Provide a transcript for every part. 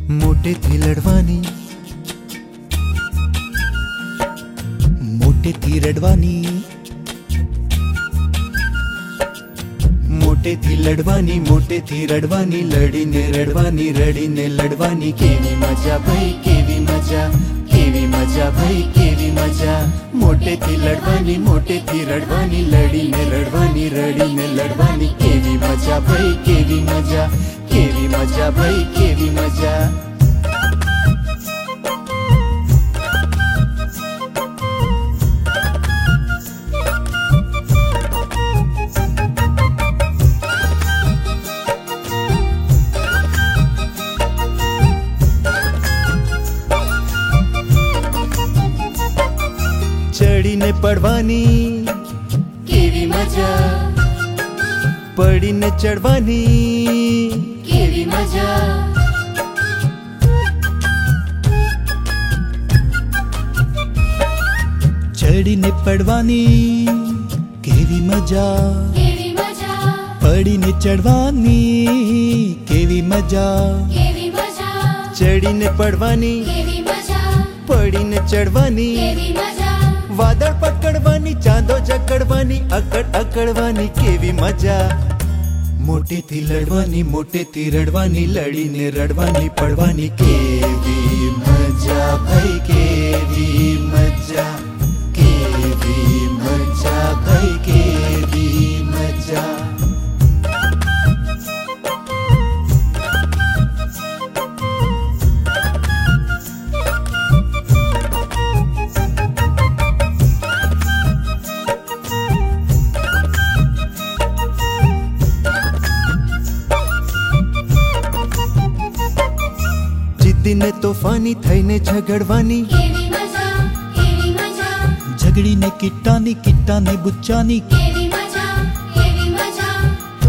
મોટેથી લડવાની, મોટેથી રડવાની, મોટેથી લડવાની, મોટેથી રડવાની, લડીને રડવાની, રડીને લડવાની. કેવી મજા ભાઈ, કેવી મજા, કેવી મજા ભાઈ, કેવી મજા. મોટેથી લડવાની, મોટેથી રડવાની, લડીને રડવાની, રડીને લડવાની. કેવી મજા ભાઈ, કેવી મજા, કેવી મજા ભાઈ, કેવી મજા. ચડીને પડવાની, કેવી મજા, પડીને ચડવાની, કેવી મજા. ચડીને પડવાની, કેવી મજા, કેવી મજા, પડીને ચડવાની, કેવી મજા. કેવી મજા, ચડીને પડવાની, કેવી મજા, પડીને ચડવાની, કેવી મજા. વાદળ પકડવાની, ચાંદો જકડવાની, અકડ અકડવાની. કેવી મજા. મોટેથી લડવાની, મોટેથી રડવાની, લડીને રડવાની, પડવાની. કેવી મજા ભાઈ, કેવી મજા, કેવી મજા ભાઈ, કેવી મજા. જીદ્દીને તોફાની થઈને ઝઘડવાની, કેવી મજા, કેવી મજા, ઝઘડીને કિટ્ટાની, કિટ્ટાને બુચ્ચાની. કેવી મજા, કેવી મજા.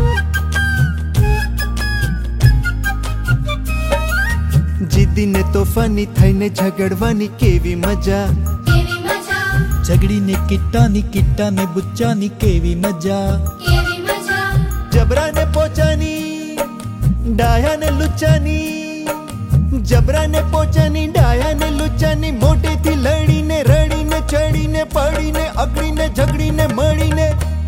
જીદ્દીને તોફાની થઈને ઝઘડવાની. કેવી મજા. કેવી મજા, ઝઘડીને કિટ્ટાની, કિટ્ટાને બુચ્ચાની. કેવી મજા. કેવી મજા. જબરાને પોચાની, ડાયાને લુચ્ચાની, જબરાને પોચાની, ડાયાને લુચ્ચાની. મોટેથી લડીને રડીને ચડીને પડીને અકડીને ઝઘડીને મળીને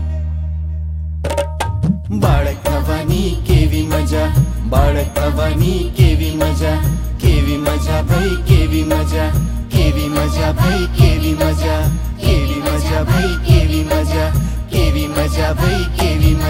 બાળક થવાની. કેવી મજા, બાળક થવાની. કેવી મજા, કેવી મજા ભાઈ, કેવી મજા, કેવી મજા ભાઈ, કેવી મજા, કેવી મજા ભાઈ, કેવી મજા, કેવી મજા ભાઈ, કેવી મજા.